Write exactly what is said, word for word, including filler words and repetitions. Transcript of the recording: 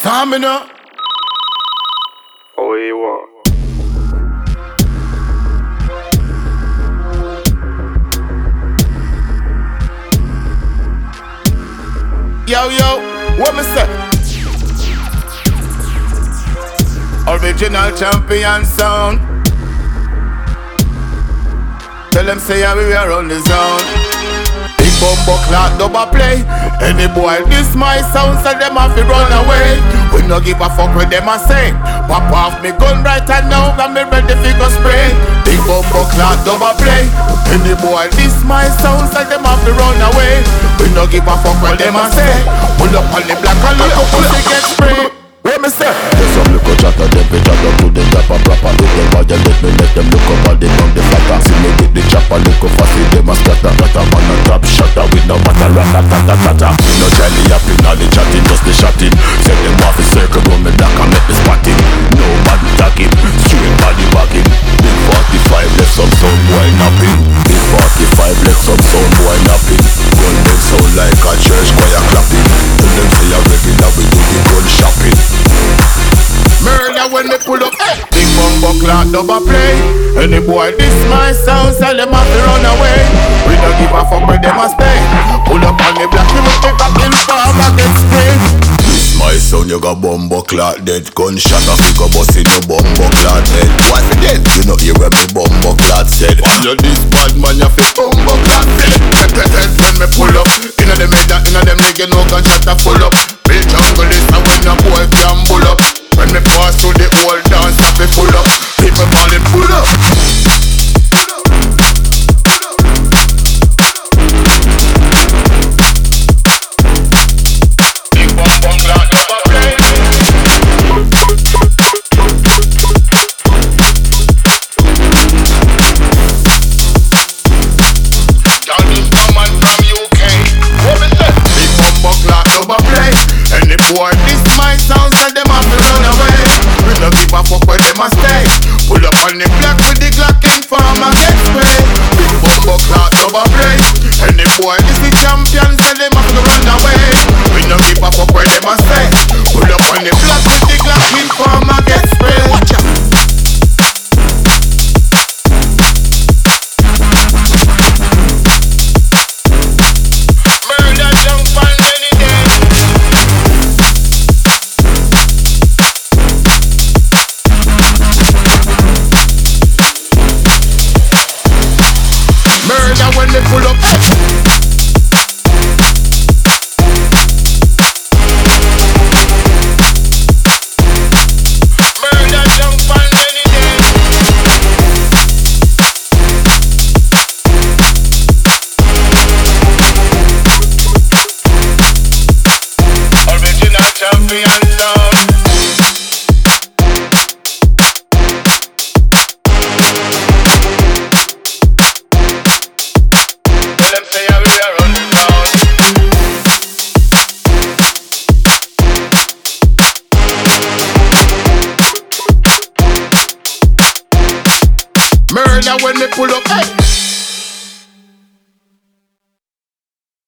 Stamina. Oh, you want? Yo, yo, what me say? Original champion sound. Tell them say yeah, we are on the zone. Big bumbo clock double play. Any boy this my sound, so them have to run away. We no give a fuck with them a say. Pop off me gun right and now, got me ready fi go spray. Big bumbo clock double play. Any boy this my sound, so them have to run away. We no give a fuck what them a say. Pull up on the block and look up pussy get sprayed. What me say? There's some little chatter, them be chat up to them rapper proper. Look them violate me, make them look up all they on the flatter. See me get the chopper, look up fast, see them a scatter. Got a man a top shutter with no matter rat-a-tat-a-tat-a. Me no jolly happy, all the chatting, just the shotting. Set them off a circle round me black and make me spotting. No body tagging, straight body bagging. Big forty-five left some sound boy napping. Big forty-five left some sound boy napping. Gun them sound like a church choir clapping. Tell them say a regular we do the gun shopping. Murder when me pull up, hey. Big bumbo clock double play. Any boy this my sound, so them have to run away. We don't give a fuck where them a stay. Pull up on the block, we will take a kill farmer get sprayed. This my sound, you got bumbo clock dead. Gunshot a figure bust in your bumbo clock head. Why for dead? You know hear when me bumbo clock said. All you this bad man, you fi bumbo clock dead. Head to head when me pull up. Inna them head, inna them nigga no gunshot a full up. Bill jungle this and when a boy can pull up. When me pass through the whole dance, I be full up. People calling pull up. Big bum bum clock double play. Down this man from U K. What me say? Big bum bum clock double play. Any boy this my sound, so them have to run away. We no give a fuck where them a stay. Pull up on the block with the Glock informer get sprayed. Big bumbo clock double play. Any boy this the champion, so them have to run away. We no give a fuck where them a stay. Pull up on the block with the Glock informer get sprayed. Watch out. Murder jump on any day. Murder when they pull up. Murder jump on any day. Original champion sound. Tell them say yeah, we are on the zone. Murder when me pull up, hey.